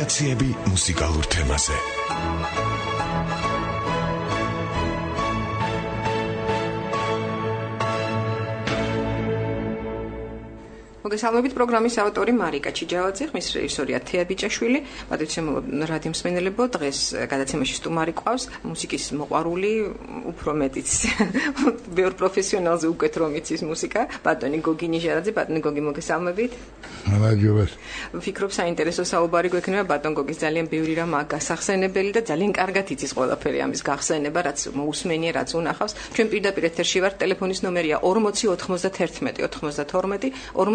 ვარიაციები მუსიკალურ თემაზე. მოგესალმებით პროგრამის ავტორი მარიკა ჩიჯავაძე, ხმის რეჟისორია თეა ბიჭაშვილი. მადლიცემულო რადიო მსმენელებო, დღეს გადაცემაში სტუმარი ყავს მუსიკის მოყვარული, უფრო მეტიც ბევრ პროფესიონალზე უკეთ რომ იცის მუსიკა, ბატონი გოგი ნიჟარაძე. ბატონი გოგი, მოგესალმებით. მადლობა. ვფიქრობ საინტერესო საუბარი გვექნება ბატონ გოგის ძალიან ბევრი რამ გასახსენებელი და ძალიან კარგად იცის ყველაფერი ამის გახსენება, რაც მოусმენია, რაც უნახავს. ჩვენ პირდაპირ ეთერში ვართ, ტელეფონის ნომერია 40 91 92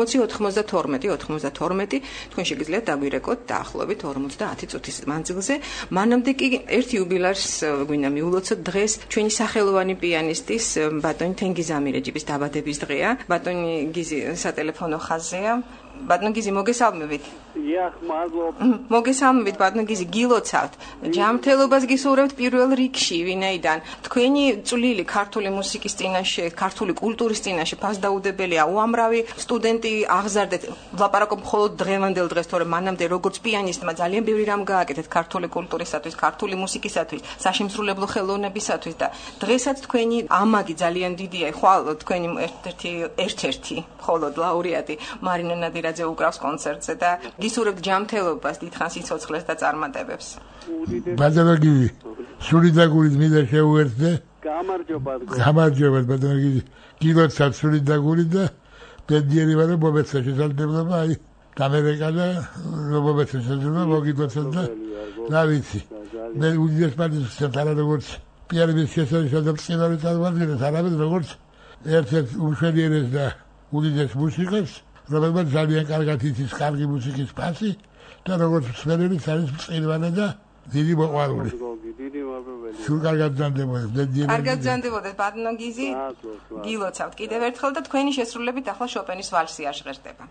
92. თქვენ შეგიძლიათ დაგვირეკოთ დაახლოებით 50 წუთის მანძილზე. მანამდე კი ერთი იუბილეარს გვინდა მიულოცოთ. დღეს ჩვენი სახელოვანი პიანისტის ბატონი თენგიზ ამირეჯიბის დაბადების დღეა. ბატონი გიზი სატელეფონო ხაზზეა. ბატონ გიზი, მოგესალმებით. მოგესალმებით ბატონ გიზი, გილოცავთ. ჯანმრთელობას გისურვებთ პირველ რიგში, ვინაიდან თქვენი წვლილი ქართული მუსიკის წინაშე, ქართული კულტურის წინაშე ფასდაუდებელია. უამრავი სტუდენტი აღზარდეთ, ვლაპარაკობ მხოლოდ დღევანდელ დღეს, თორემ მანამდე როგორც პიანისტმა ძალიან ბევრი რამ გააკეთეთ ქართული კულტურისათვის, ქართული მუსიკისათვის, საშემსრულებლო ხელოვნებისათვის და დღესაც თქვენი ამაგი ძალიან დიდია. ხვალ თქვენი ერთ-ერთი მხოლოდ ლაურეატი მარინა ნადირაძე უკრავს კონცერტზე და გისურვებთ ჯანმრთელობას, დიდხანს სიცოცხლეს და წარმატებებს. ბატონო გიზი, სული და გულით მინდა შეუერთდე. გამარჯობა ბატონო გიზი. გილოცავთ სული და გულით და ბედნიერი ვარ, მომეცე შესაძლებლობა, აი ამერიკა და მომეცე შესაძლებლობა მოგილოცოთ და რა ვიცი. მე უდიდეს პარტიზანს არა როგორც პიანისტის შესაძლებლობა წინარე წარმოადგენს, არამედ როგორც ერთ-ერთ უშველიერეს და უდიდეს მუსიკოს, რომელმაც ძალიან კარგად იცის კარგი მუსიკის ფასი და როგორც მსმენელის არის წინვანა და დიდი მოყვარული. სულ კარგად გძანდებოდეს. კარგად გძანდებოდეს ბატონო გიზი. გილოცავთ კიდევ ერთხელ და თქვენი შესრულებით ახლა შოპენის ვალსი აღღერდება.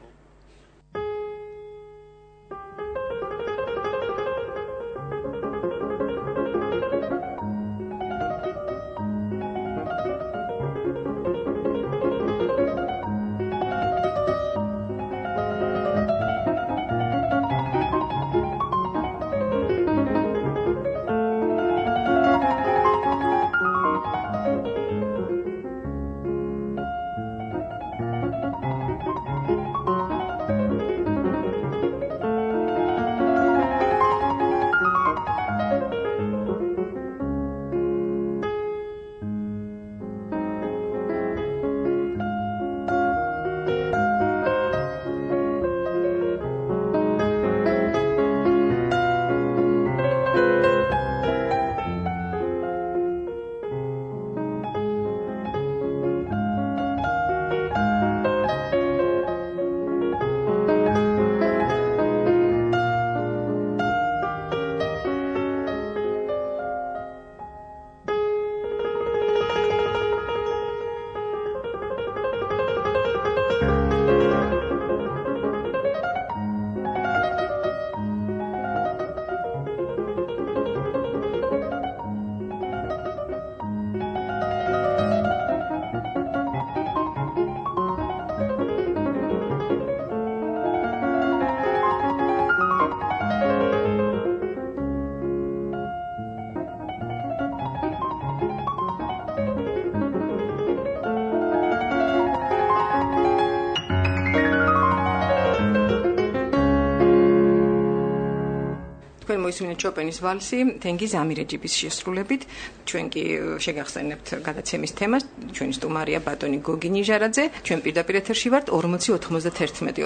მოისმინეთ შოპენის ვალსი თენგიზ ამირეჯიბის შესრულებით. ჩვენ კი შეგახსენებთ გადაცემის თემას. ჩვენი სტუმარია ბატონი გოგი ნიჟარაძე. ჩვენ პირდაპირ ეთერში ვართ 40 91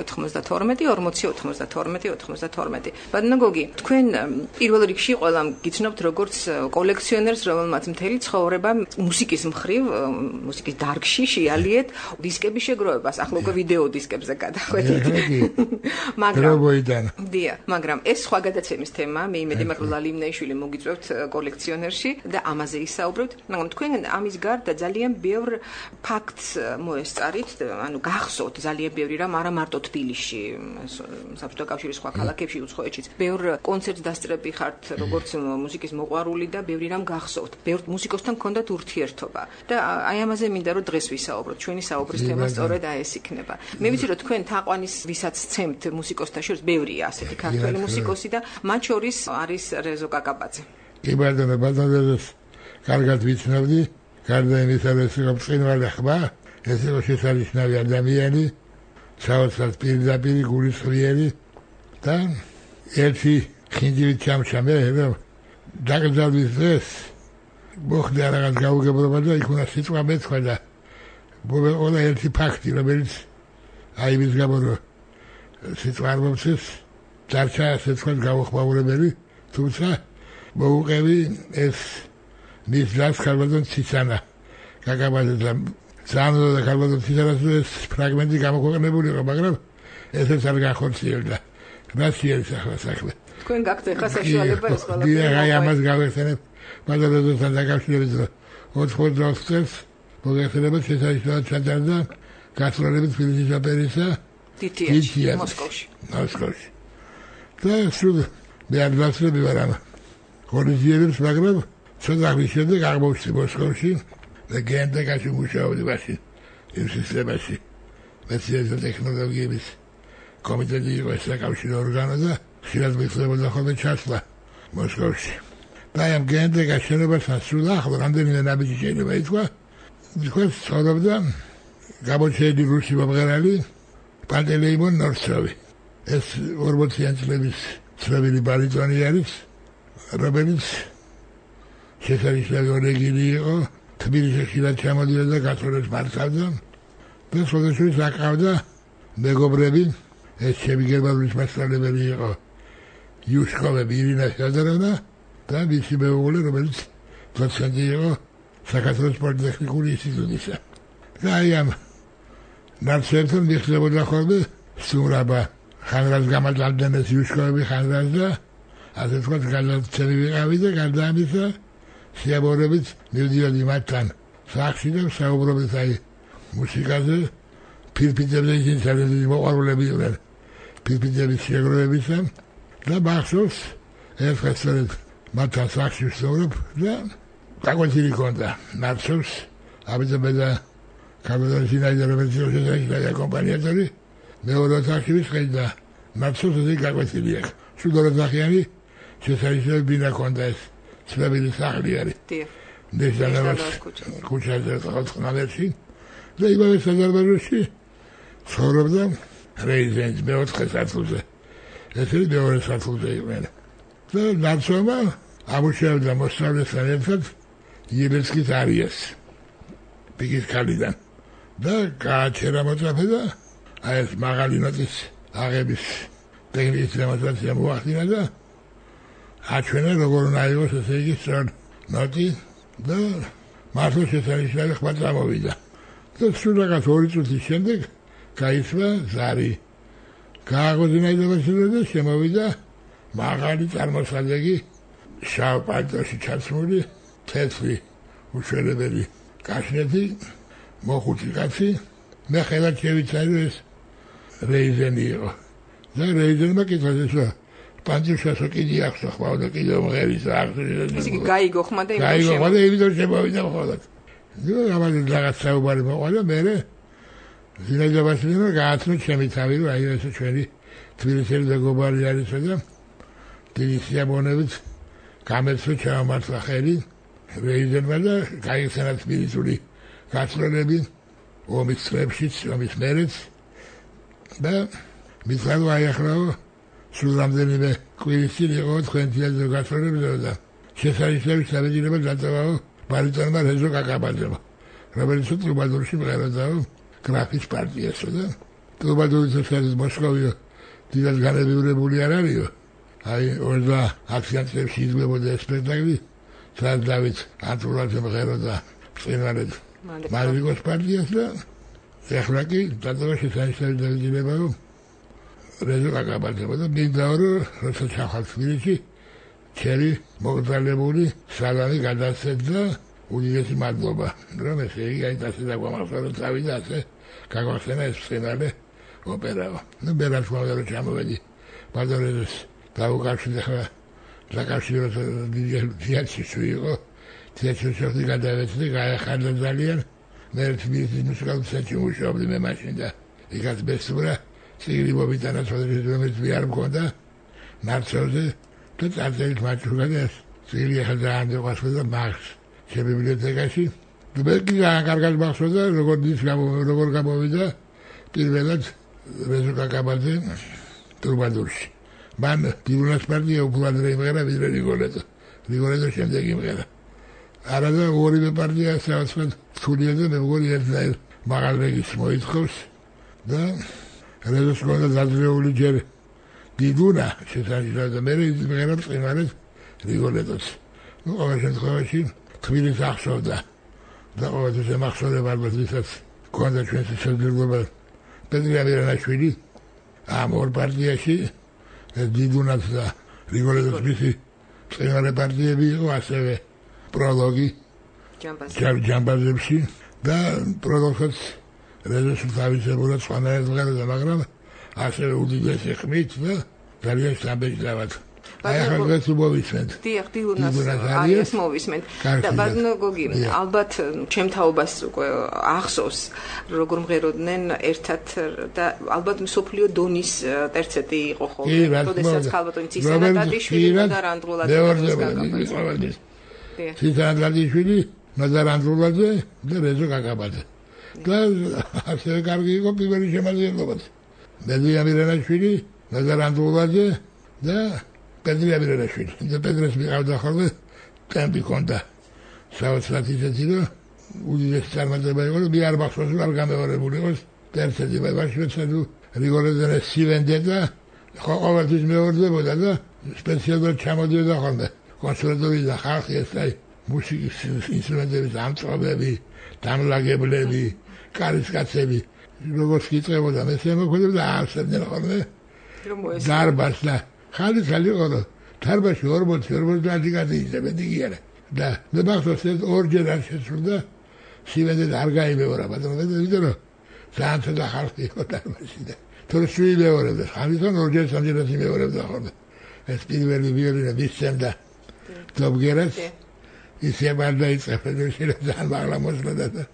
92 92. ბატონო გოგი, თქვენ პირველ რიგში ყველამ გიცნობთ როგორც კოლექციონერს, რომელმაც მთელი ცხოვრება მუსიკის მხრივ, მუსიკის დარგში შეალიეთ დისკების შეგროვებას. ახლა უკვე ვიდეო დისკებზე გადახვედით. მაგრამ ეს სხვა გადაცემის თემაა. მე იმედი მაქვს ლალიმნეიშვილი მოგიწევთ კოლექციონერში და ამაზე ისაუბრებთ, მაგრამ თქვენ ამის გარდა ძალიან ბევრ ფაქტს მოესწარით, ანუ გახსოვთ ძალიან ბევრი რამ არა მარტო თბილისში, საბჭოთა კავშირის სხვა ქალაქებში, უცხოეთშიც. ბევრ კონცერტს დასწრები ხართ, როგორც მუსიკის მოყვარული და ბევრი რამ გახსოვთ. ბევრ მუსიკოსთან გქონდათ ურთიერთობა და აი ამაზე მინდა რომ დღეს ვისაუბროთ. ჩვენი საუბრის თემა სწორედ აი ეს იქნება. მე ვიცი რომ თქვენ თაყვანის ვისაც ცემთ მუსიკოსთა შორის ბევრია ასეთი ქართველი მუსიკოსი და მათ შორის არის რეზო კაკაბაძე. კი ბატონო, ბატონოს კარგად ვიცნობდი, გარდა იმისა რომ ეს იყო ბრწყინვალე ხმა, ეს იყო შესანიშნავი ადამიანი, საოცრად პირდაპირ გულისხმიერი და ერთი ხინჯივით ჩამჩა მე რომ დაგზავნის დღეს მოხდა რაღაც გაუგებრობა და იქ უნდა სიტყვა მეცხრა და მოვეყოლა ერთი ფაქტი, რომელიც აი მის გამო რომ სიტყვა არ მომწეს, დარჩა ასე თქვენ გაუხმაურებელი, თუმცა მოუყევი ეს მის ძას ქალბატონ ციცანა კაკაბაძე ძალიან და ქალბატონ ციცანას ეს ფრაგმენტი გამოქვეყნებული იყო, მაგრამ ესეც არ განხორციელდა. რა შეიძლება ახლა საქმე? თქვენ გაქვთ ახლა საშუალება ეს ყველაფერი. აი ამას გავეხსენებ, ბატონოსთან დაკავშირებით რომ 80 წელს მოგეხსენებათ შესაძლოა ჩატარდა გასტროლები თბილისის ოპერისა დითიაში, მოსკოვში. და სულ მე არ გასწრები ვარ ამ ხორიზიერებს, მაგრამ ცოტა ხნის შემდეგ აღმოვჩნდი მოსკოვში და გენდეკაში მუშაობდი მაშინ იმ სისტემაში. მეცნიერთა ტექნოლოგიების კომიტეტი იყო ეს საკავშირო ორგანო და ხშირად მიხდებოდა ხოლმე ჩასვლა მოსკოვში. და ამ გენდეკას შენობასთან სულ ახლო რამდენიმე ნაბიჯი შეიძლება ითქვა. თქვენ ცხოვრობდა გამოჩენილი რუსი მომღერალი პანტელეიმონ ნორსოვი. ეს 40-იანი წლების ცნობილი ბარიტონი არის, რომელიც შესაძლოა ორეგილი იყო, თბილისში ხშირად ჩამოდიოდა და გასტროლებს მართავდა და სხვადასხვა აკავდა მეგობრები, ეს ჩემი გერმანულის მასწავლებელი იყო იუშკოვები ირინა შადაროვნა და მისი მეუღლე, რომელიც დოცენტი იყო საქართველოს პოლიტექნიკური ინსტიტუტისა. და აი ამ ნარსებთან მიხდებოდა ხოლმე სტუმრობა, ხანრას გამატანდნენ ეს იუშკოვები ხანრას და ასე თქვა გადაცემი ვიყავი და გარდა ამისა შეაბორებით მივდიოდი მათთან სახლში და საუბრობდით აი მუსიკაზე, ფირფიტებზე ისინი ძალიან მოყვარულები იყვნენ ფირფიტების შეგროვებისა და მახსოვს ერთხელ სწორედ მათთან სახლში ვსაუბრობ და დაგვეცილი ქონდა ნარსოვს, ამიტომ მე და კაბელონის ინაიდა რომელიც შეგვიძლია კომპანიატორი მეორე ოთახში ვისყიდ და ნარსოვს ესე გაგვეცილი აქ. სულ ოთახიანი შესაძლოა ბინა ქონდა ეს ცნობილი სახლი არის. დეჟანოვას ქუჩაზე 4 ნომერში და იმავე სადარბაზოში ცხოვრობდა რეიზენს მე-4 სართულზე. ესე მეორე სართულზე იყვნენ. და ნარსოვმა ამუშავდა მოსწავლესთან ერთად იებესკის არიას პიკის ქალიდან და გააჩერა მოწაფე და აი ეს მაღალი ნოტის აღების ტექნიკის დემონსტრაცია მოახდინა და აჩვენა როგორ უნდა იყოს ესე იგი სწორ ნოტი და მართლა შესაძლოა ხმა წამოვიდა და სულ რაღაც 2 წუთის შემდეგ გაისვა ზარი გააღოძინა იდაბაშილა და შემოვიდა მაღალი წარმოსადეგი შავ პალტოში ჩაცმული თეთრი უშველებელი კაშნეთი მოხუცი კაცი მე ხელად შევიცარი ეს რეიზენი იყო და რეიზენმა კითხავს ესა პანჯუშასო კიდე აქვს ხმა და კიდე მომღერის აქვს ისე გაიგო ხმა და იმდენ შემოვიდა ხოლმე ნუ ამაზე რაღაც საუბარი მოყვა მე ზინაიდა ბაშინა გააცნო ჩემი თავი რომ აი ეს ჩვენი თბილისელი მეგობარი არის და თბილისში ამონებით გამეცო ჩამართლა ხელი რეიზენმა და გაიხსენა თბილისური გასტროლები ომის წლებშიც, ომის მერეც და მithano აიახლაო სულ რამდენიმე კვირის წინ იყო თქვენთიაზე გასტროლებზე და შესაძლოა საბეჭდილება დაწევაო ბარიტონმა რეზო კაკაბაძემ, რომელიც ტრუბადურში მღეროდა გრაფის პარტიასო და ტრუბადურის ეს მოსკოვი დიდად განებივრებული არ არისო. აი 20 წლებში იგებოდა სპექტაკლი, სადაც დავით ანტურაძე მღეროდა წინარედ მარიგოს პარტიას და ეხლა კი დაწევა შესაძლოა დავიძინებაო რეზო კაკაბაძემ და მინდა რომ როცა ჩახვალ თბილისში ჩემი მოგზაურებული სალამი გადასცედა უდიდესი მადლობა რომ ესე იგი აიტასე და გვამახსოვრა თავი და ასე გაგვახსენა ეს სცენარი ოპერაა ნუ ბერას მოვალე ჩამოვედი ბაზარეს დაუკავშირდა ხა საკავშირო თეატრში იყო თეატრში გადავეცდი გაახარდა ძალიან მე თბილისის მუსიკალურ ცენტრში მუშაობდი მე მაშინ და იქაც ბესურა სიგრი მოვიტანა სოციალიზმის ვიარ მქონდა ნაცოზე და წარწერით მაჩუგადა სიგრი ახლა ძალიან დაყვასდა მაგს შებიბლიოთეკაში მე კი კარგად მახსოვდა როგორ გამოვიდა პირველად რეზო კაკაბაძე ტრუბადურში მან დივნას პარტია უფრო იმღერა ვიდრე რიგოლეტო შემდეგ იმღერა არა და ორივე პარტია საოცრად თულიაზე მე მგონი ერთნაირ მაღალ რეგის მოითხოვს და რეზოს გონდა დაძრეული ჯერ დიდუნა შესაძლოა და მე იმღერა წინარეს რიგოლეტოც ნუ ყოველ შემთხვევაში თბილისს ახსოვდა და ყოველთვის ემახსოვრება ალბათ ვისაც გონდა ჩვენს შესაძლებლობა პეტრე ამირანაშვილი ამ ორ პარტიაში დიდუნაც და რიგოლეტოს მისი წინარე პარტიები იყო ასევე პროლოგი ჯამბაზებში და პროლოგსაც რეზოს თავისებურად სხვანაირად ვღერდა მაგრამ ასევე უდიდესი ხმით და ძალიან სამბეჭდავად აი ახლა დღეს მოვისმენთ დიახ დილუნას არის მოვისმენთ და ბატონო გოგი ალბათ ჩემ თაობას უკვე ახსოვს როგორ მღეროდნენ ერთად და ალბათ მსოფლიო დონის ტერცეტი იყო ხოლმე როდესაც ქალბატონი ცისანადაშვილი და რანდრულაძე ცისანადაშვილი და რანდრულაძე და რეზო კაკაბაძე და ასევე კარგი იყო პირველი შემადგენლობაც პეტრე ამირანაშვილი და რანდრულაძე და პეტრე ამირანაშვილი და პეტრეს მიყავდა ხოლმე ტემპი ჰქონდა საოცრად ისეთი რომ უდიდესი წარმატება იყო და მე არ მახსოვს რომ არ გამეორებული იყოს ტერცეტი ვაშვეცად რიგოლეტოზე სივენდეტა ყოველთვის მეორდებოდა და სპეციალურად ჩამოდიოდა ხოლმე კონსერვატორია ხალხი ესაი მუსიკის ინსტრუმენტების ამწყობები დამლაგებლები კარისკაცები როგორც კითხებოდა მე შემოქმედებდა არსებდნენ ხოლმე დარბას და ხალი ყო დარბაში 40 ადიკატი ისებედი გიარა და მე მახსოვს ორჯერ არ შესრულდა სივენდეტა არ გაიმეორა ბატონო ვიდრე რომ ძალიან ცოტა ხალხი იყო დარბაში და თორე შვილი მეორებდა ხალხთან ორჯერ სამჯერაც იმეორებდა ხოლმე ეს პირველი ვიოლინო ვისცემდა დობგერას ისე ბანდა იწეფდა შეიძლება მაღლა მოსვლოდა და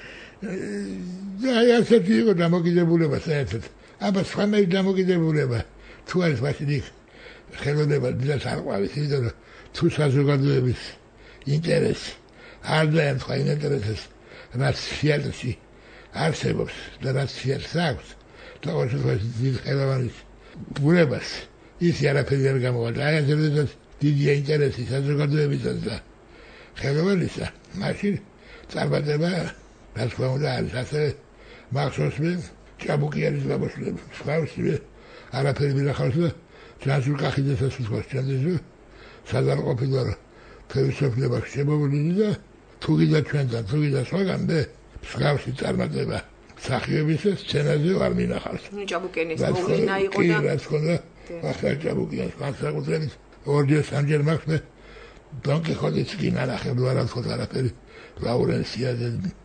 აი ასეთი იყო დამოკიდებულება საერთოდ აბა სხვანაირი დამოკიდებულება თუ არის მაშინ ხელოვნება დიდად არ ყვავის იმიტომ რომ თუ საზოგადოების ინტერესი არ დაემთხვა იმ ინტერესს რაც თეატრში არსებობს და რაც თეატრს აქვს და ოღონდ დიდ ხელოვანის ბუნებას ისე არაფერი არ გამოვა აი ასეთაც დიდი ინტერესი საზოგადოებისას და ხელოვანისა მაშინ წარმატება რა თქმა უნდა არის ასე მახსოვს მე ჭაბუკიანის გამოსვლები სხვაოსივე არაფერი მირახავს და ჯანსურ კახიძესაც ვთქვას ჩანდეს სადარ ყოფილა რომ თავისუფლება შემოვლინი და თუ გიდა ჩვენთან თუ გიდა სხვაგან მე მსგავსი წარმატება მსახიობის სცენაზე არ მინახავს ჭაბუკიანის მოვლენა იყო და რა თქმა უნდა ახლა ჭაბუკიანის განსაკუთრებით ორჯერ სამჯერ მაქვს მე დონკიხოტის კინა ნახე ნუ არა თქო არაფერი ლაურენსიაზე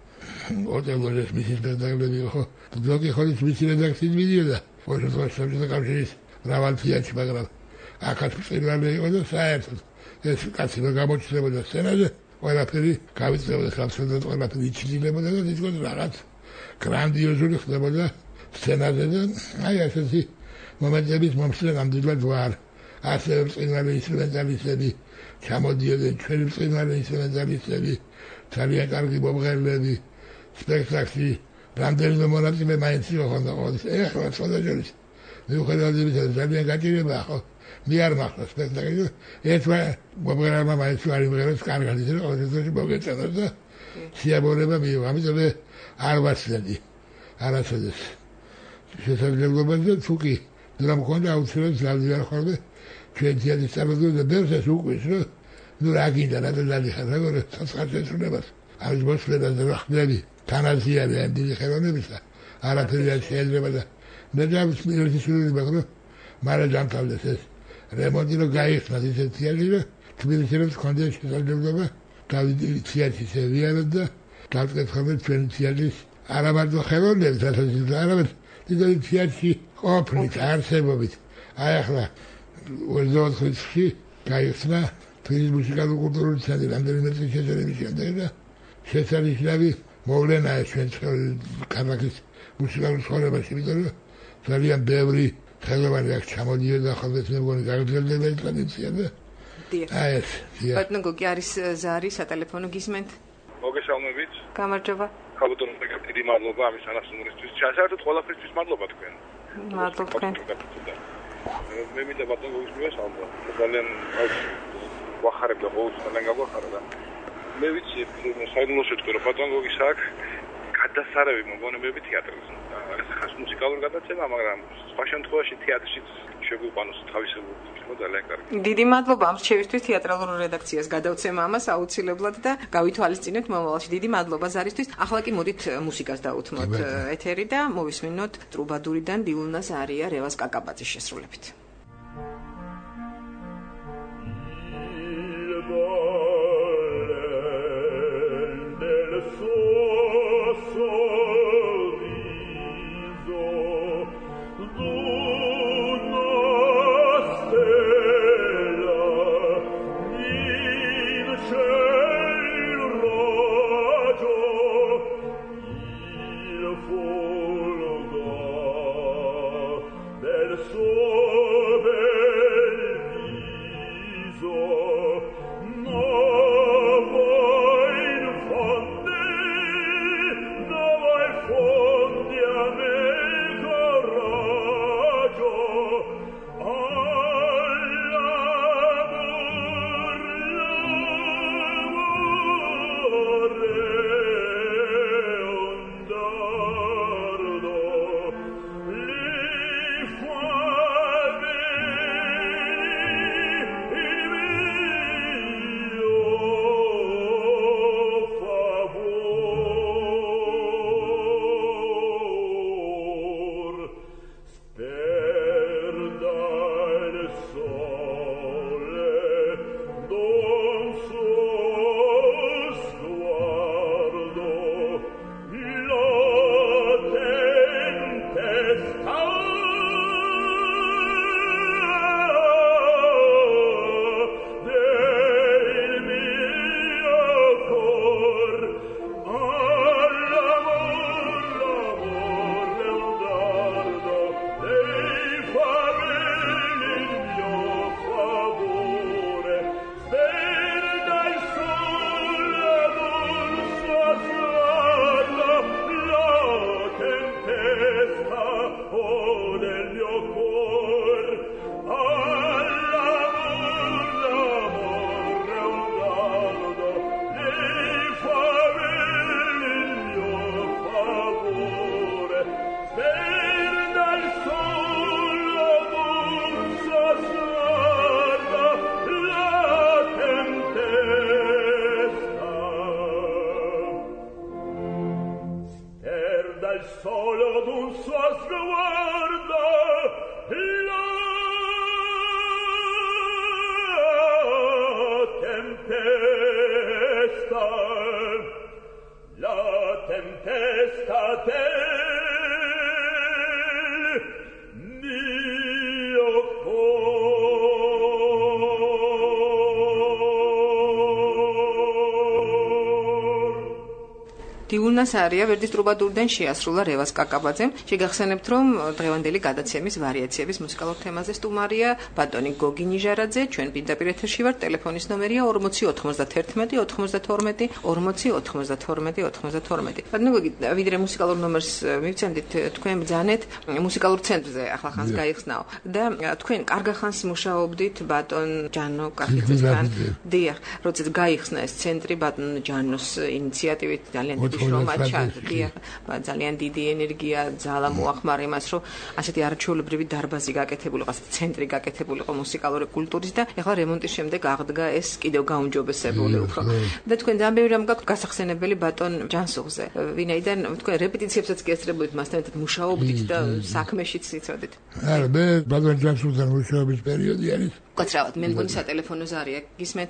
ოტელოს მისის სპექტაკლები ხო დონკიხოტის მისი რედაქციის მიდიოდა ოღონდ საბჭოთა კავშირის მრავალ თეატრში მაგრამ აქაც პირველი იყო და საერთოდ ეს კაცი რომ გამოჩნდებოდა სცენაზე ყველაფერი გავიწევდა სამსახურად ყველაფერი იჩილებოდა და თვითონ რაღაც გრანდიოზული ხდებოდა სცენაზე და აი ასეთი მომენტების მომსვლელ ამდენად ვარ ასევე წინვალე ინსტრუმენტალისტები ჩამოდიოდნენ ჩვენი წინვალე ინსტრუმენტალისტები ძალიან კარგი მომღერლები სპექტაკლში რამდენიმე მონაწილე მაინც იყო ხონდა ეხლა სოლაჟერის მიუხედავად იმისა ძალიან გაჭირებაა ხო მე არ მახსოვს სპექტაკლი ერთმა მომღერალმა მაინც არ იმღერებს კარგად ისე რომ ოღონდ მოგეწონოს და შეაბორება მიიღო ამიტომ არ ვაცდები არასოდეს შესაძლებლობაზე თუ კი რა მქონდა აუცილებლად ზალდივარ ხოლმე ჩვენ თეატრის წარმატება ბერსეს უკვეს რომ ნუ რა გინდა რა დადიხარ როგორ საცხაჩესუნებას არის მოსვლედა და ხდები თანაზიარი ამ დიდი ხელოვნებისა არაფერი არ შეიძლება და მე დავსმირეთი სულები მაგრამ მარა დამთავრდეს ეს რემონტი რომ გაიხსნათ ისეთ თეატრი რომ თბილისში რომ ჰქონდა შესაძლებლობა დავიდი თეატრში შევიაროთ და დავკითხოთ ჩვენი თეატრის არა მარტო ხელოვნების ასოციაციას, არამედ დიდ თეატრში ყოფნით, არსებობით. აი ახლა 24-ში გაიხსნა თბილისის მუსიკალურ-კულტურული ცენტრი რამდენიმე წლის შეძენების შემდეგ და შესანიშნავი მოვლენაა ჩვენ ქალაქის მუსიკალურ ცხოვრებაში, იმიტომ რომ ძალიან ბევრი ხელოვანი აქ ჩამოდიოდა ხოლმე მე მგონი გაგრძელდება ტრადიცია და აი ეს. ბატონო გოგი არის ზარი სატელეფონო გისმენთ? მოგესალმებით. გამარჯობა. ხალხო დიდი მადლობა ამის ანასტუმრისთვის. საერთოდ ყველაფრისთვის მადლობა თქვენ. მადლობა თქვენ. მე მინდა ბატონო გოგის მივესალმო. ძალიან ვახარებ და ყოველთვის ძალიან გავახარა და მე ვიცი საიდუმლოა თქვენ რომ ბატონო გოგის აქ გადასარევი მოგონებები თეატრს. ეს ხას მუსიკალური გადაცემა, მაგრამ სხვა შემთხვევაში თეატრშიც შეგვიყვანოს თავისებური ძალიან კარგი. დიდი მადლობა ამ რჩევისთვის თეატრალურ რედაქციას გადავცემა ამას აუცილებლად და გავითვალისწინებთ მომავალში. დიდი მადლობა ზარისთვის. ახლა კი მოდით მუსიკას დაუთმოთ ეთერი და მოვისმინოთ ტრუბადურიდან დიულნა ზარია რევაზ კაკაბაძის შესრულებით. დიულნა ზარია ვერდის ტრუბადურიდან შეასრულა რევაზ კაკაბაძემ. შეგახსენებთ, რომ დღევანდელი გადაცემის ვარიაციების მუსიკალურ თემაზე სტუმარია ბატონი გოგი ნიჟარაძე. ჩვენ პირდაპირ ეთერში ვართ. ტელეფონის ნომერია 4091 92 40 92. ბატონი გოგი, ვიდრე მუსიკალურ ნომერს მივცემდით, თქვენ ბრძანეთ მუსიკალურ ცენტრზე ახლა ხანს გაიხსნაო და თქვენ კარგ ხანს მუშაობდით ბატონ ჯანო კახიძესთან. დიახ, როდესაც გაიხსნა ეს ცენტრი ბატონ ჯანოს ინიციატივით ძალიან მოდის რომ აჩადდია ძალიან დიდი ენერგია ძალა მოახმარა იმას რომ ასეთი არჩეულებრივი დარბაზი გაკეთებულიყო ცენტრი გაკეთებულიყო მუსიკალური კულტურის და ეხლა რემონტის შემდეგ აღდგა ეს კიდევ გაუმჯობესებული უფრო და თქვენ ძალიან ბევრი რამ გაქვთ გასახსენებელი ბატონ ჯანსუღზე ვინაიდან თქვენ რეპეტიციებსაც კი ესწრებოდით მასთან ერთად მუშაობდით და საქმეშიც იცოდით არა მე ბატონ ჯანსუღთან მუშაობის პერიოდი არის კაცრავად მე მგონი სატელეფონო ზარია გისმეთ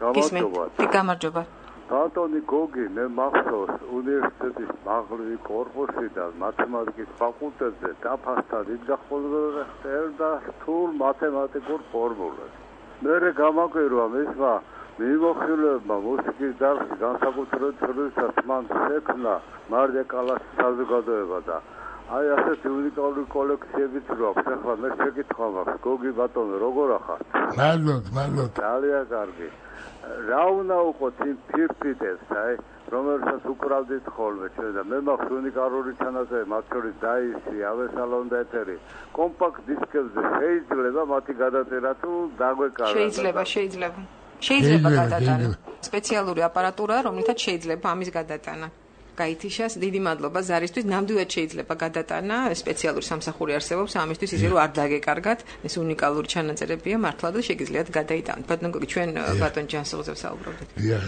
გამარჯობა ბატონი გოგი მე მახსოვს უნივერსიტეტის მაღლივი კორპუსიდან მათემატიკის ფაკულტეტზე დაფასთან იძახმოდა წერდა რთულ მათემატიკურ ფორმულას მერე გამაკვირვა მისმა მიმოხილეებმა მუსიკის დარგში განსაკუთრებით როდესაც მან შექმნა მარია კალაშის საზოგადოება და აი ასეთი უნიკალური კოლექციებიც გვაქვს ახლა მე შეკითხვა მაქვს გოგი ბატონო როგორ ახართ მადლობ ძალიან კარგი რა უნდა უყოთ იმ ფირფიტებს აი რომელსაც უკრავდით ხოლმე ჩვენ და მე მაქვს უნიკალური ჩანაწერი მათ შორის დაისი ავესალონ და ეთერი კომპაქტ დისკებზე შეიძლება მათი გადაწერა თუ დაგვეკავა შეიძლება გადატანა სპეციალური აპარატურა რომლითაც შეიძლება ამის გადატანა გაითიშას დიდი მადლობა ზარისთვის ნამდვილად შეიძლება გადატანა სპეციალური სამსახური არსებობს ამისთვის ისე რომ არ დაგეკარგათ ეს უნიკალური ჩანაწერებია მართლა და შეგიძლიათ გადაიტანოთ ბატონ გოგი ჩვენ ბატონ ჯანსუღზე ვსაუბრობდით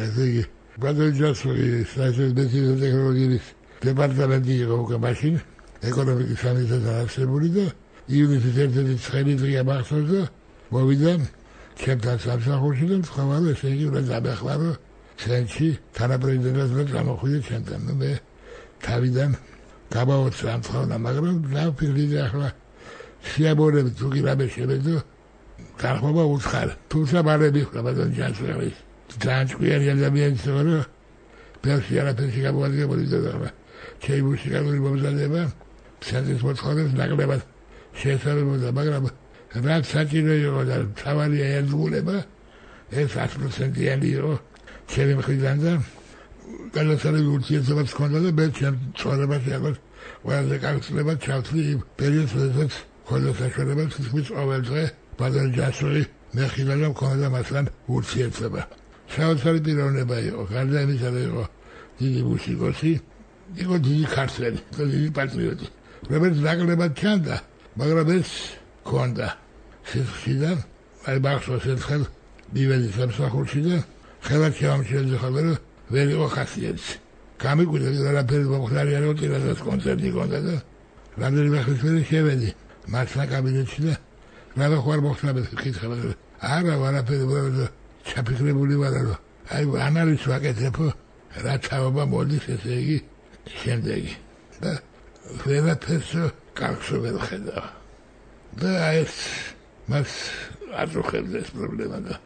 ბატონ ჯანსუღი საერთაშორისო ტექნოლოგიის დეპარტამენტი იყო უკვე მაშინ ეკონომიკის სამინისტროს არსებული და ივნისის ერთ-ერთი ცხელი დღეა მახსოვს და მოვიდა ჩემთან სამსახურში და თქვა ესე იგი უნდა დამეხმარო ჩვენში თანაპრეზიდენტად უნდა გამოხვიდე ჩვენთან მე თავიდან გამოვაცხადე ამ თხოვნა მაგრამ დავფიქრდი ახლა შეაბორებ თუ კი რამე შემეძლო განხობა უცხარ თუმცა მალე მიხდა ბატონ ჯანსუღის ძალიან ჭკვიანი ადამიანის ვარ ბევრი არაფერში გამოვადგებული და ჩემი მუსიკალური მომზადება ცენტრის მოთხოვნებს ნაკლებად შეესაბამებოდა მაგრამ რაც საჭირო იყო და თავარია ერთგულება ეს 100%-იანი იყო ჩემი მხრიდან და განსაკუთრებული ურთიერთობაც ჰქონდა და მე ჩემ ცხოვრებაში აღარ ყველაზე კარგად ჩავთვლი პერიოდს როდესაც ჰქონდა საშუალება თითქმის ყოველ დღე ბატონ ჯანსუღი მეხილა და მქონდა მასთან ურთიერთობა საოცარი პიროვნება იყო გარდა იმისა რომ იყო დიდი მუსიკოსი იყო დიდი ქართველი და დიდი პატრიოტი რომელიც ნაკლებად ჩანდა მაგრამ ეს ჰქონდა სიცხიდან აი მახსოვს ერთხელ მივედი სამსახურში და ხელად შევამჩნევდი ხოლმე რომ ვერ იყო ხასიათი გამიკვირდა რომ არაფერი მომხდარი არ იყო ტირაჟის კონცერტი ჰქონდა და რამდენიმე ხნის მერე შევედი მართლა კაბინეტში და რა ხوار მოხსნა კითხება არა არაფერი ვერ ჩაფიქრებული ვარ რომ აი ანალიზს ვაკეთებ რა თავობა მოდის ესე იგი შემდეგი და ვერაფერს კარგს ვერ ხედავ და ეს მას არ უხერხებს ეს პრობლემა და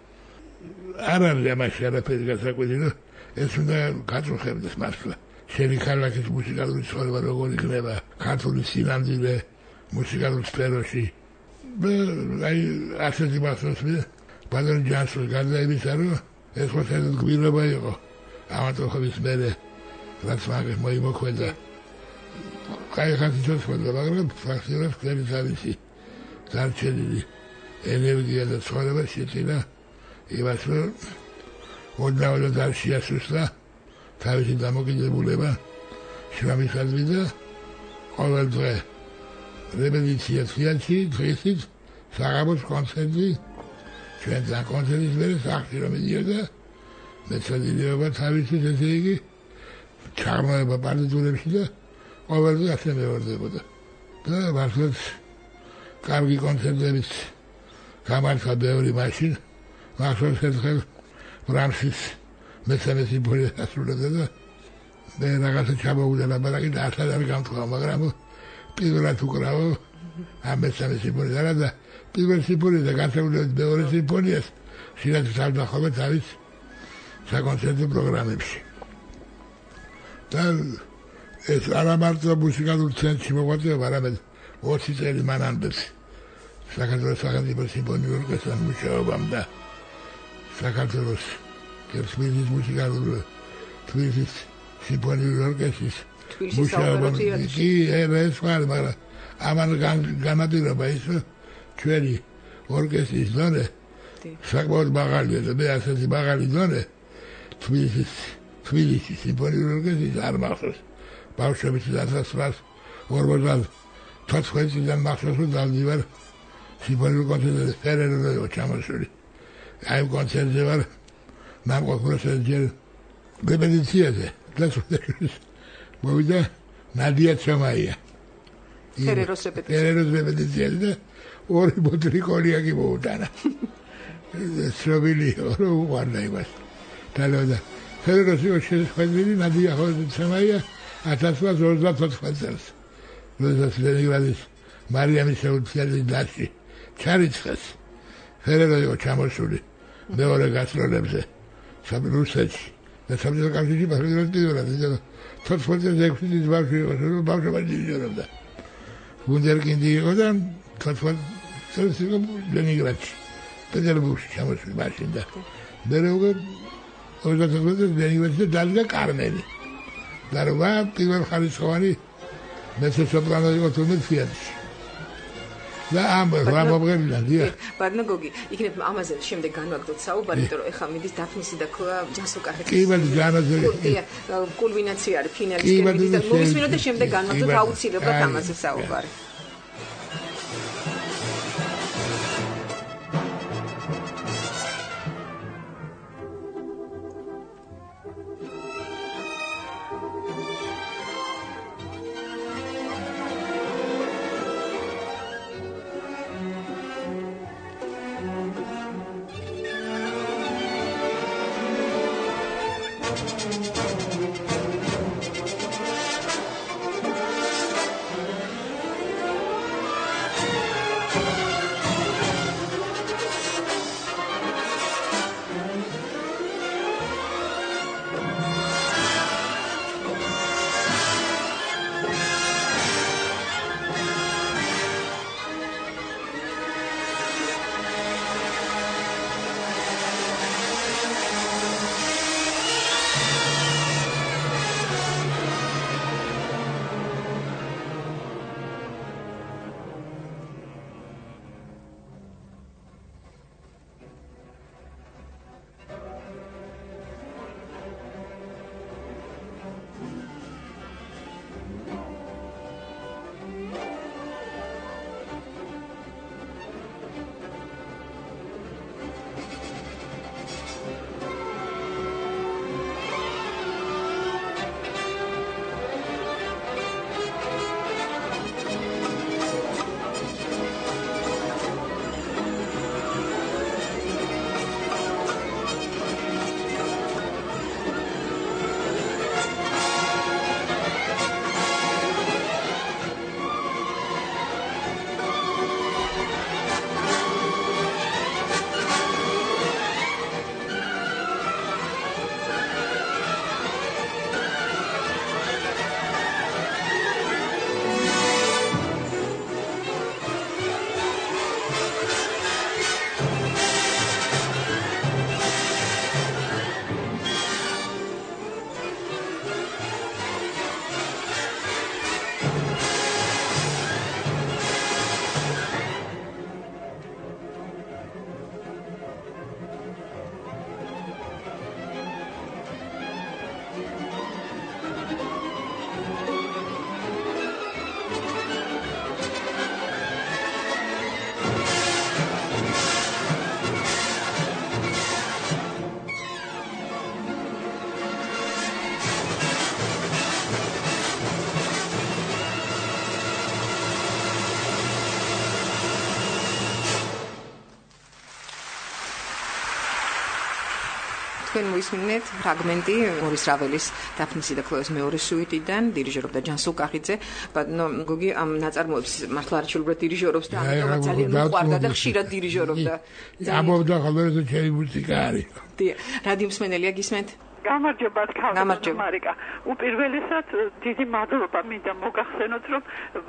არ არის ამაში არაფერი გასაკვირი რომ ეს უნდა გაწუხებდეს მართლა შენი ქალაქის მუსიკალური ცხოვრება როგორ იქნება ქართული სინამდვილე მუსიკალურ სფეროში და აი ასეთი მახსოვს მე ბატონ ჯანსუღი გარდა იმისა რომ ეს ხოთელი გმირობა იყო ამათოხების მერე რაც მაგ მოიმოქმედა კაი ხალხი შეხვდა მაგრამ ფაქტიურად ხდების არისი დარჩენილი ენერგია და ცხოვრება შეჭინა იმას რომ ოდნავ და შეასუსტა თავისი დამოკიდებულება შრომისადმი და ყოველ დღე რეპეტიცია თეატრში დღესით საღამოს კონცერტი ჩვენთან კონცერტის მერე სახლში რომ მიდიოდა მეცადინეობა თავისთვის ესე იგი ჩაღრმავება პარტიტურებში და ყოველ დღე ასე მეორდებოდა და მართლაც კარგი კონცერტების გამართა ბევრი მაშინ მახსოვს ერთხელ ბრამსის მესამე სიმფონია ასრულებდა და მე რაღაცა ჩამოვიდა ლაპარაკი და ახლა არ გამთქვა მაგრამ პირველად უკრავო ამ მესამე სიმფონია და პირველ სიმფონია და განსაკუთრებით მეორე სიმფონიას შეიძლება თავდახობა თავის საკონცერტო პროგრამებში და ეს არა მარტო მუსიკალურ ცენტრში მოღვაწეობა არამედ 20 წელი მანამდე საქართველოს სახელმწიფო სიმფონიურ ორკესტრთან მუშაობამ და საქართველოს კერძმედის მუსიკალურ თბილისის სიმფონიურ ორკესტრის მუშაობამ კი ეს ვარ მაგრამ ამან განაპირობა ის ჩვენი ორკესტრის დონე საკმაოდ მაღალია და მე ასეთი მაღალი დონე თბილისის თბილისში სიმფონიური ორკესტრი არ მახსოვს. ბავშვების 1944 წლიდან მახსოვს რომ დავდივარ სიმფონიურ კონცერტზე ფერეროზე ჩამოსული. აი კონცერტზე ვარ ნამყოფროს ჯერ რეპეტიციაზე მოვიდა ნადია ჩამაია. ფერეროს რეპეტიციაზე და ორი ბოთლი კონიაკი მოუტანა. სრობილი რო უყარდა იმას. და ფერეროსი შეხვედრილი ნადია ჩამაია 1924 წელს. როდესაც ლენინგრადის მარიამის შეუცვლელი დაში ჩარიცხეს ფერეროსი ჩამოსული მეორე გასტროლებზე რუსეთში და საბჭოთა კავშირში პატრიოტიზმად 14 წლის ბავშვი იყო, ბავშვობა დირიჟორობდა. ვუნდერკინდი იყო და 14 წელს იყო ლენინგრადში. პეტერბურგში ჩამოსული მაშინ და მერე უკვე 24 წელს ლენინგრადში დაიწყო კარმენი. და რა პირველ ხარისხოვანი მეცო-სოპრანო იყო თუნდაც თეატრში. და ამ რამობრებიდან დიახ. ბატონო გოგი, იქნებ ამაზე შემდეგ განვაგდოთ საუბარი, იმიტომ რომ ეხლა მიდის დაფნისი და ქვა ჯანსუკახეთის. კი, բայց განაძრე. კულმინაცია არის ფინალის კერმიდის და მოვისმინოთ და შემდეგ განვაგდოთ აუცილებლად ამაზე საუბარი. თქვენ მოისმინეთ ფრაგმენტი მორის რაველის დაფნისი და ქლოეს მეორე სუიტიდან, დირიჟორობდა ჯანსუ კახიძე. ბატონო გოგი ამ ნაწარმოებს მართლა არჩეულურად დირიჟორობს და ამიტომაც ძალიან მოყვარდა და ხშირად დირიჟორობდა. ამობდა ხოლმე ჩემი მუსიკა არის. დიახ, რადიო მსმენელია გისმენთ? გამარჯობა მარიკა. უპირველესად დიდი მადლობა მინდა მოგახსენოთ, რომ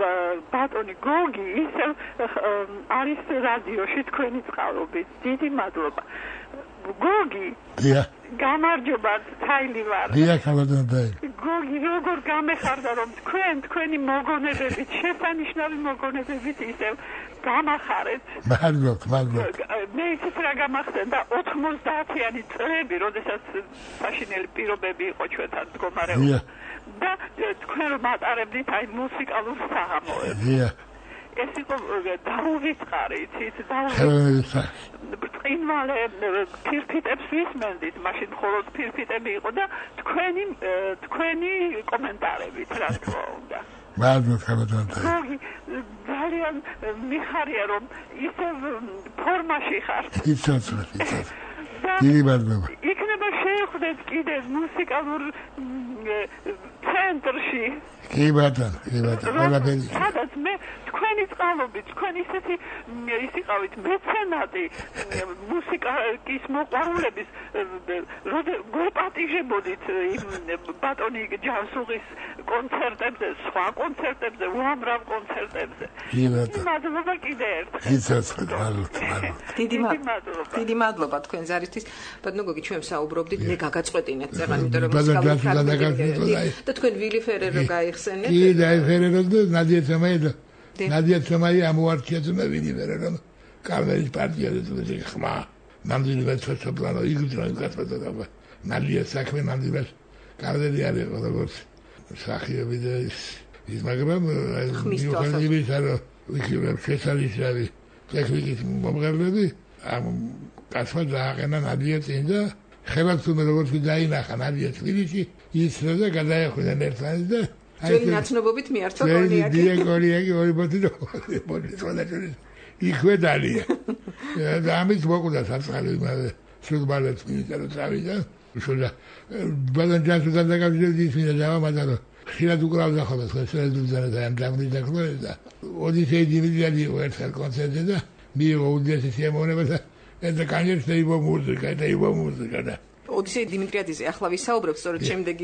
ბატონი გოგი ისევ არის რადიოში თქვენი წყალობით. დიდი მადლობა. გოგი დიახ გამარჯობა თაილი ვარ დიახ ხალხო გოგი როგორ გამეხარდა რომ თქვენი მოგონებებით შესანიშნავი მოგონებებით ისევ გამახარეთ მადლობთ მე ისეთ რა გამახსენდა 90-იანი წლები როდესაც საშინელი პირობები იყო ჩვენთან მდგომარეობა და თქვენ მატარებდით აი მუსიკალურ საღამოებს ეს იყო დაუვიწყარი იცით ბრწყინვალე ფირფიტებს ვისმენდით მაშინ მხოლოდ ფირფიტები იყო და თქვენი კომენტარებით რა თქმა უნდა მადლობთ ხალხო ძალიან მიხარია რომ ისევ ფორმაში ხარ იცოცხლეთ დიდი მადლობა იქნება შეხვდეთ კიდევ მუსიკალურ ცენტრში კი ბატონო სადაც მე თქვენი წყალობით თქვენ ისეთი ის იყავით მეცენატი მუსიკის მოყვარულების გოპატიჟებოდით ბატონი ჯანსუღის კონცერტებზე სხვა კონცერტებზე უამრავ კონცერტებზე მადლობა კიდევ ერთხელ დიდი მადლობა თქვენ ზარისთვის ბატონო გოგი ჩვენ საუბრობდით მე გაგაწყვეტინეთ წერა იმიტომ რომ და თქვენ ვილი ფერერო გაიხსენეთ კი დაიფერეროთ და ნადია თემაი ამოარჩიეთ მე ვილი ფერერო კამერის პარტიაზე თუ ხმა ნამდვილი ვეცოცხლანო იგრძნო გასწორდა ნადია საქმე ნამდვილად კარდელი არის როგორც სახიობი და ის მაგრამ მიუხედავად არა ვიქილებ შესაძლებელი ტექნიკის მომღერლები ამ კაცმა დააყენა ნადია წინ და ხელმძღვანელი როგორც დაინახა ნადია თბილისში ისრა და გადაეხვიდნენ ერთმანეთს და ძველი ნაცნობობით მიართვა კონიაკი კონიაკი ორი ბოთლი იქვე დალია და ამით მოკვდა საწყალი სულ ბალეტს მინიტერო წავიდა უშუალო ბალანჯასთან დაკავშირებით ისმინა დავამატა ხილად უკრავდა ხოლმე ხელსაძლებლად და ამ დამრიდაკლო და ოდისეი დიმიტრიადი ერთხელ კონცერტზე და მიიღო უდიდესი სიამოვნება და ეს კანიერს დაიბო მუსიკა და ოდისეი დიმიტრიაძეზე ახლა ვისაუბრებ სწორედ შემდეგი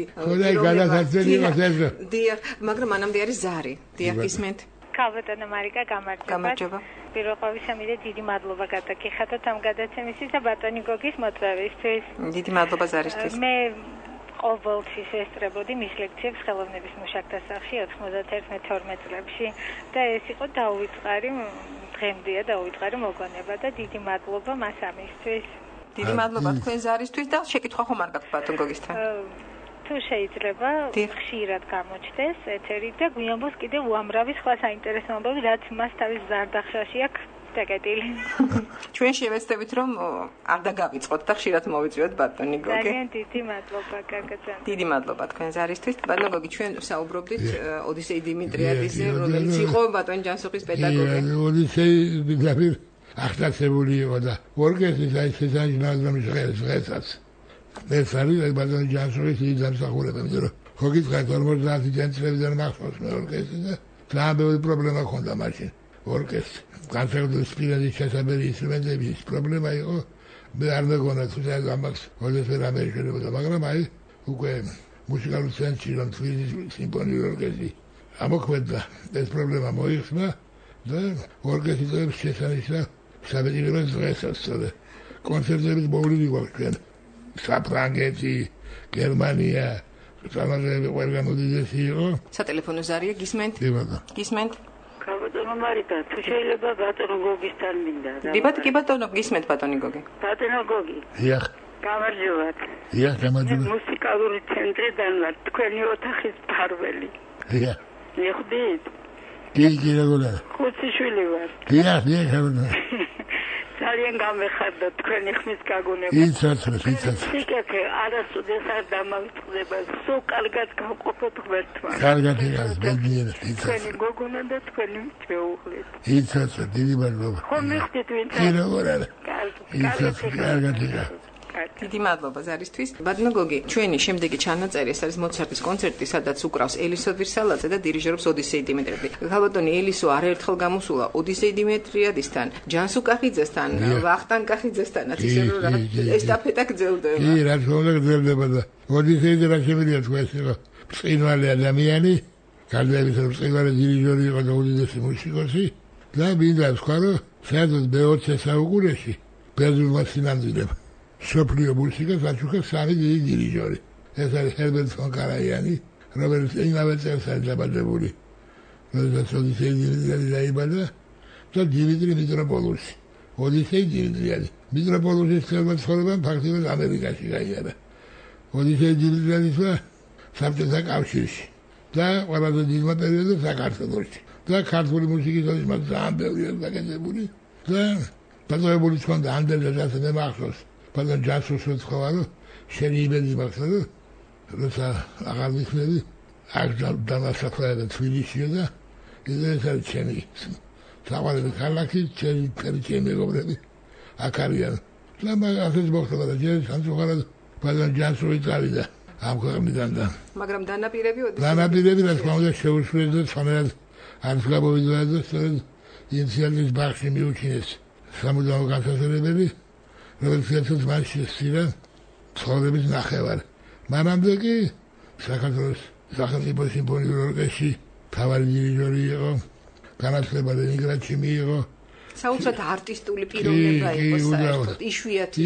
დიახ მაგრამ მანამდე არის ზარი დიახ ისმენთ კალბატონო მარიკა გამარჯობა პირველ ყოვლისა დიდი მადლობა გადაგიხადოთ ამ გადაცემისთვის და ბატონი გოგის მოწვევისთვის დიდი მადლობა ზარისთვის მე ყოველთვის ესწრებოდი მის ლექციებს ხელოვნების მუშაკთა სახლში 91-12 წლებში და ეს იყო დაუვიწყარი დღემდეა დაუვიწყარი მოგონება და დიდი მადლობა მას ამისთვის დიდი მადლობა თქვენ ზარისთვის და შეკითხვა ხომ არ გაქვთ ბატონ გოგისთან თუ შეიძლება ხშირად გამოჩნდეს ეთერი და გვიამბოს კიდევ უამრავი სხვა საინტერესო ამბები რაც მას თავის ზარდახშაში აქვს დაკეტილი ჩვენ შევეცდებით რომ არ დაგავიწყოთ და ხშირად მოვიწვიოთ ბატონი გოგი ძალიან დიდი მადლობა გაგაცანთ დიდი მადლობა თქვენ ზარისთვის ბატონო გოგი ჩვენ საუბრობდით ოდისეი დიმიტრიაძეზე რომელიც იყო ბატონ ჯანსუღის პედაგოგი ოდისეი დიმიტრიაძე ახტაცებული იყო და ორკესტრის აი შესანიშნავი შეეცაც ეს არის ბატონ ჯანსუღის დამსახურება იმიტომ რომ ხოგის 50 ცენტრებიდან მახსოვს მე ორკესტრი და ძალიან პრობლემა ჰქონდა მაშინ ორკესტრი განსაკუთრებით სპილადის შესაბერი ინსტრუმენტების პრობლემა იყო მე არ მეგონა თუ ამას ყველაფერ ამერიკელებოდა მაგრამ აი უკვე მუსიკალურ ცენტრში რომ თბილისის სიმფონიური ორკესტრი ამოქმედდა ეს პრობლემა მოიხსნა და ორკესტრის შესანიშნავი საბედნიერო დღესაც კონცერტების მოვლილი გვაქვს საფრანგეთი გერმანია სამაგრები ყველგან უდიდესი იყო სატელეფონო ზარია გისმენთ გისმენთ ბატონო მარიკა თუ შეიძლება ბატონო გოგისთან მინდა კი ბატონო გისმენთ ბატონი გოგი ბატონო გოგი დიახ გამარჯობა დიახ გამარჯობა მუსიკალური ცენტრიდან ვარ თქვენი ოთახის მფარველი დიახ მიხვდით კი როგორია ხუციშვილი ვარ დიახ ძალიან გამეხარდა თქვენი ხმის გაგონება იცოცხლე სიკეთე არასოდეს არ დამავიწყდება სულ კარგად გავყოფოთ ღმერთთან კარგად არის ბედნიერი თქვენი გოგონა და თქვენი მეუღლე იცოცხლე დიდი მადლობა ხომ მიხდით ვინც როგორია იცოცხლე კარგად არის დიდი მადლობა ზარისთვის. ბატონო გოგი, ჩვენი შემდეგი ჩანაწერი ეს არის მოცარტის კონცერტი, სადაც უკრავს ელისო ვირსალაძე და დირიჟორობს ოდისეი დიმიტრიადი. ხალბატონი ელისო არაერთხელ გამოსულა ოდისეი დიმიტრიადისთან, ჯანსუ კახიძესთან, ვახტანგ კახიძესთანაც ისე რომ რაღაც ესტაფეტა გრძელდება. კი, რა თქმა უნდა გრძელდება და ოდისეიზე რა შემიძლია თქვა ეს იყო ბრწყინვალე ადამიანი, გარდაიქმნა ბრწყინვალე დირიჟორი იყო და უდიდესი მუსიკოსი და მინდა ვთქვა რომ საერთოდ მე-20 საუკუნეში ბერძნულმა სინამდვილემ სოფლიო მუსიკას აჩუქა სამი დიდი დირიჟორი. ეს არის ჰერბერტ ფონ კარაიანი, რომელიც იმავე წელს არის დაბადებული. როდესაც ოდისეი დიმიტრიადი დაიბადა და დიმიტრი მიტროპოლუსი. ოდისეი დიმიტრიადი. მიტროპოლუსის ცხოვრება ფაქტობრივად ამერიკაში გაიარა. ოდისეი დიმიტრიადის საბჭოთა კავშირში და ყველაზე დიდმა პერიოდში საქართველოში. და ქართული მუსიკის ის ძალიან ბევრია გაკეთებული და პატრონული თქვა ანდერზა და მახსოვს. პატრონ ჯასუსს ვთქვა რომ შენი იმედი მაქვს რომ როცა აღარ მიხნები აქ დამასახლება თბილისში და ეს არის ჩემი საყვარელი ქალაქი, ჩემი მეგობრები აქ არიან. და მაგას მოხდება და ჯერ სამწუხაროდ პატრონ ჯასუსი წავიდა ამ ქვეყნიდან და მაგრამ დანაპირები რა თქმა უნდა შეუსრულეს და თვალად არის გამოვიდა და სწორედ ინციალის ბაღში მიუჩინეს სამუდამო განსაზღვრებელი, რომელიც მასში სწირა ცხოვრების ნახევარ. მანამდე კი საქართველოს სახელმწიფო სიმფონიურ ორკესტრში თავარი დირიჟორი იყო, განათლება ლენინგრადში მიიღო. საოცრად არტისტული პიროვნება იყო საერთოდ, იშვიათი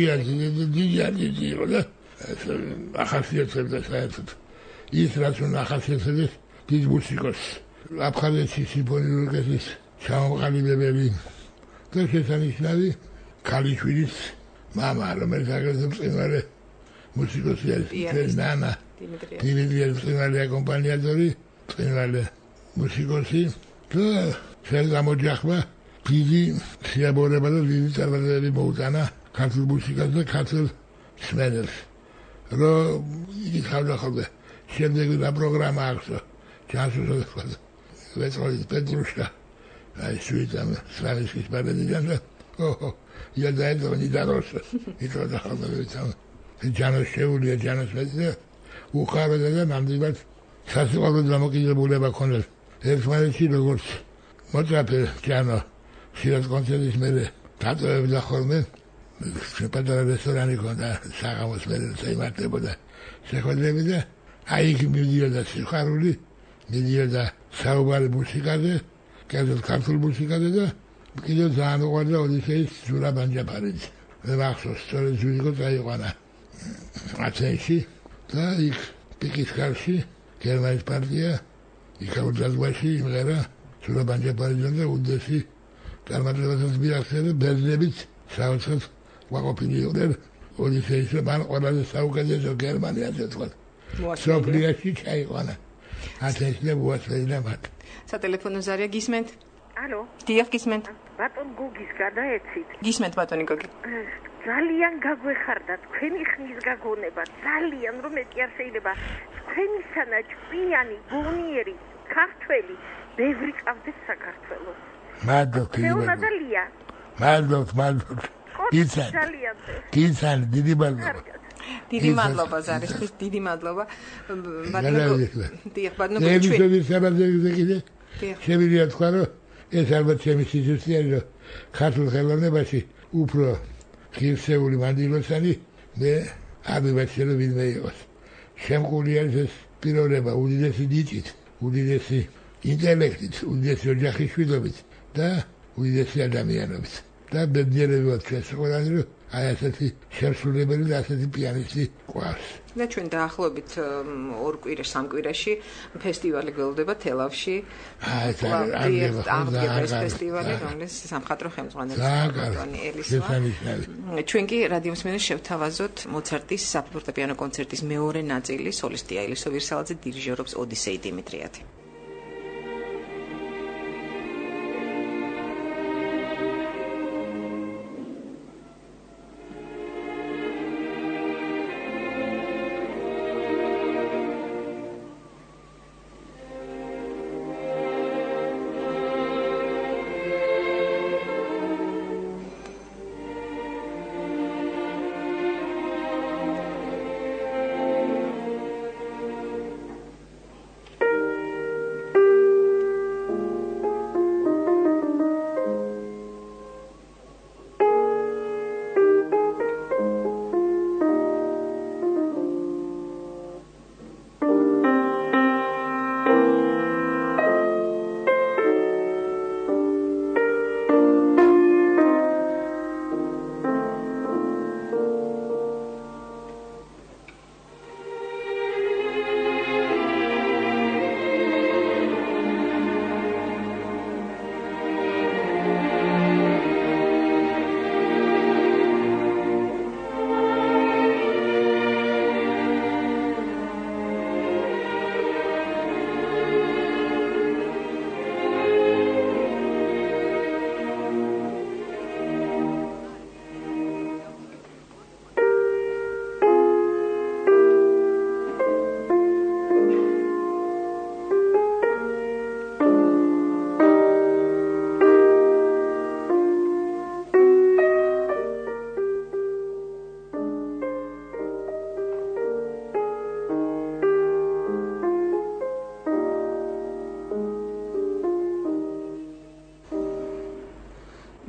დიდი იყო და ახასიათებდა საერთოდ. ის რაც უნდა ახასიათებდეს დიდ მუსიკოსს. აფხაზეთში სიმფონიურ ორკესტრის ჩამოყალიბებელი და შესანიშნავი ქალიშვილის მამა, რომელიც აგრეთვე მწყინვარე მუსიკოსი არის, ნანა დიმიტრიადი მწყინვარე აკომპანიატორი, მწყინვარე მუსიკოსი და შემოჯახმა დიდი შეაბორება და დიდი წარმატებები მოუტანა ქართულ მუსიკას და ქართულ სმენელს. რომ იგი ხავდა შემდეგი და პროგრამა აქვს ჯანსუს ვეწოლის პეტრუშკა აი სვიტამ სლავიშკის ბარდიდან და я до этого не дорос. И тогда ხალხებთან ჯანოს შეუულია ჯანოს მეცნე უხარდა და ნამდვილად სასიყვარულო დამოკიდებულება ქონდა ერთმანეთში როგორც მოწაფე ჯანო შეიძლება კონცერტის მერე დაწევებდა ხოლმე პატარა რესტორანი ქონდა საღამოს მერე საიმართებოდა შეხვედრები და აი იქ მიდიოდა სიხარული მიდიოდა საუბარი მუსიკაზე კერძოდ ქართულ მუსიკაზე და კიდევ ძალიან უყვარდა ოდისეის ზურაბ ანჯაფარიძე. მე მახსოვს სწორედ ზურიკო წაიყვანა ათენში და იქ პიკის ხალხში გერმანიის პარტია იქაუძალვაში იმღერა ზურაბ ანჯაფარიძე და უდესი წარმატებასაც მიაღწია ბერძნებით საოცრად ვაყოფილი იყვნენ ოდისეის მან ყველაზე საუკეთესო გერმანიაზე თქვა. სოფლიაში ჩაიყვანა ათენში და უასწრეილა მათ. სატელეფონო ზარია გისმენთ? ალო. დიახ, გისმენთ. ბატონ გოგის გადაეცით. გისმენთ ბატონი გოგი. ძალიან გაგვეხარდა თქვენი ხმის გაგონება, ძალიან რომ მეტი არ შეიძლება. თქვენისანა ჭკვიანი, გონიერი, ქართველი, ბევრი ყავდეს საქართველოს. მადლობთ. გიცან, დიდი მადლობა. დიდი მადლობა ზარისთვის, დიდი მადლობა. დიახ, ბატონო გოგი. შემიძლია თქვა რომ ეს ალბათ ჩემი სიზუსტე არის რომ ქართულ ხელოვნებაში უფრო ღირსეული მანდილოსანი მე ამიბაჩი რომ ვინმე იყოს. შემკული არის ეს პიროვნება უდიდესი ნიჭით, უდიდესი ინტელექტით, უდიდესი ოჯახის მშვიდობით და უდიდესი ადამიანობით. და ბედნიერები ვართ ჩვენს ყველანი რომ აი ასეთი შემსრულებელი და ასეთი პიანისტი გვყავს. და ჩვენ დაახლოებით 2 კვირა 3 კვირაში ფესტივალი გველდება თელავში. აღდგება ეს ფესტივალი, რომელიც სამხატვრო ხელმძღვანელი ბატონი ელისმა. ჩვენ კი რადიო მსმენელს შევთავაზოთ მოცარტის საფორტეპიანო კონცერტის მეორე ნაწილი, სოლისტია ელისო ვირსალაძე, დირიჟორობს ოდისეი დიმიტრიადი.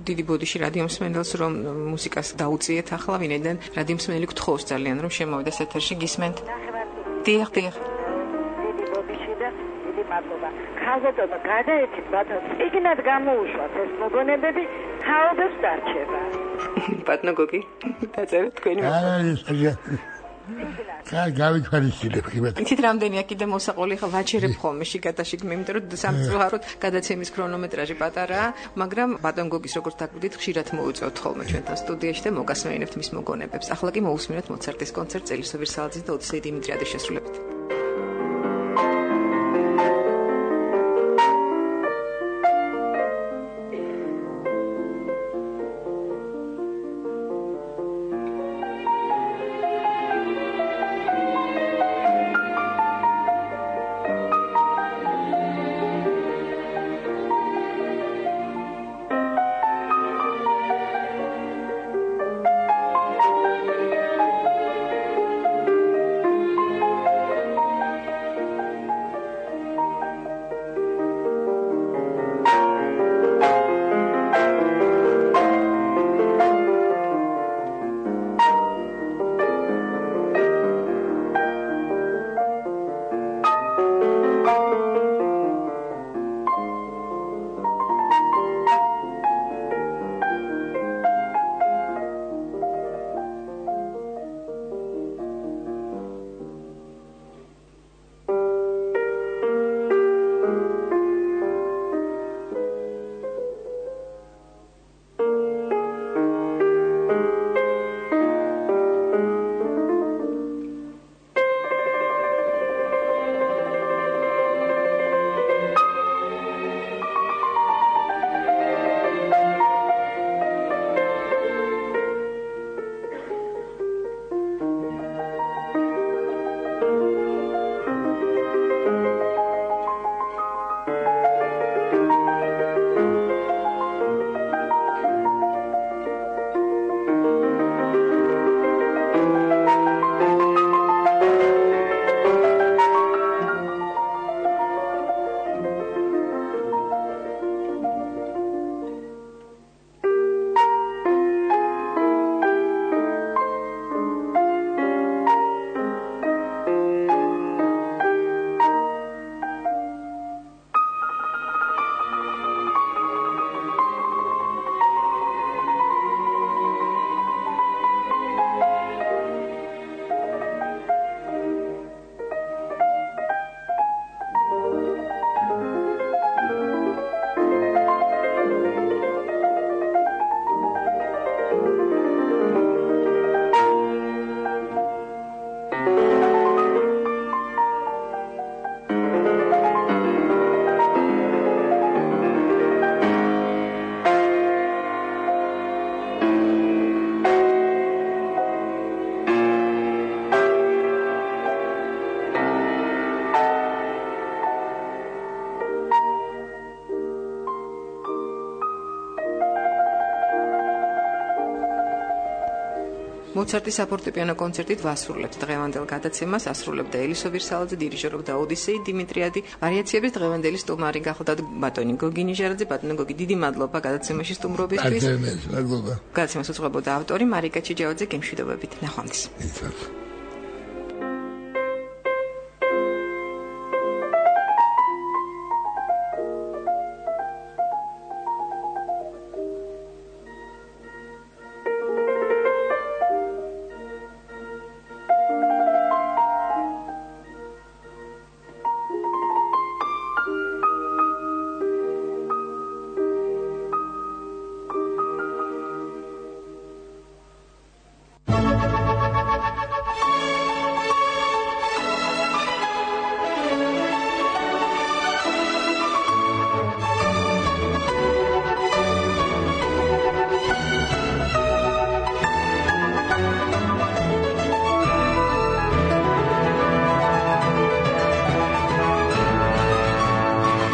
დიდი ბოდიში რადიო მსმენელს რომ მუსიკას დაუწიეთ ახლა ვინაიდან რადიო მსმენელი გთხოვს ძალიან რომ შემოვიდეს ეთერში გისმენთ. დიახ. დიდი ბოდიში და დიდი მადლობა. ხალხო გადაეცით ბატონო იქნად გამოუშვათ ეს მოგონებები ხალხებს დარჩება. ბატონო გოგი დაწერეთ თქვენი გავითვალისწინებ ხიბათ. იცით რამდენია კიდე მოსაყოლი ხა ვაჩერებ ხოლმე შიგადაშიგ მე იმიტომ რომ სამწუხაროდ გადაცემის ქრონომეტრაჟი პატარაა, მაგრამ ბატონ გოგის როგორც დაგვიდით ხშირად მოვიწევთ ხოლმე ჩვენთან სტუდიაში და მოგასმენინებთ მის მოგონებებს. ახლა კი მოусმინოთ მოცარტის კონცერტს ელისოვირ საალძის და ოდისეი დიმიტრიადის შესრულებით. მოცარტის საფორტეპიანო კონცერტით ვასრულებთ დღევანდელ გადაცემას, ასრულებდა ელისოვირ საალძე, დირიჟორობდა ოდისეი დიმიტრიადი. ვარიაციების დღევანდელი სტუმარი გახლდათ ბატონი გოგი ნიჟარაძე. ბატონო გოგი, დიდი მადლობა გადაცემაში სტუმრობისთვის. მადლობა. გადაცემას უძღვებოდა ავტორი მარიკა ჩიჯაოძე. გემშვიდობებით. ნახვამდის.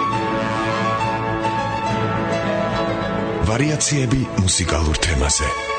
ვარიაციები მუსიკალურ თემაზე.